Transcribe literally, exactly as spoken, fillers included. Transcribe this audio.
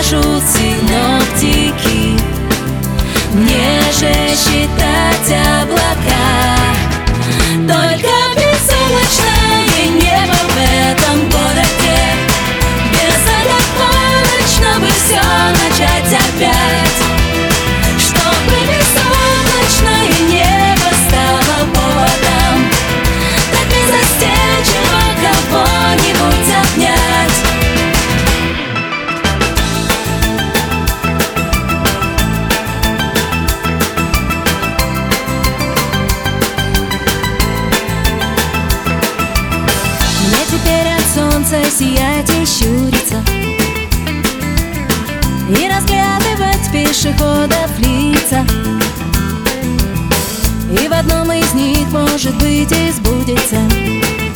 пляшут синоптики. Мне же считать облака, только безоблачное небо в этом городе. Без полночь, бы все начать опять, чтобы безоблачное небо стало поводом так беззастенчиво кого-нибудь обнять. Мне теперь от солнца сиять и щуриться, и разглядывать пешеходов лица. И в одном из них, может быть, и сбудется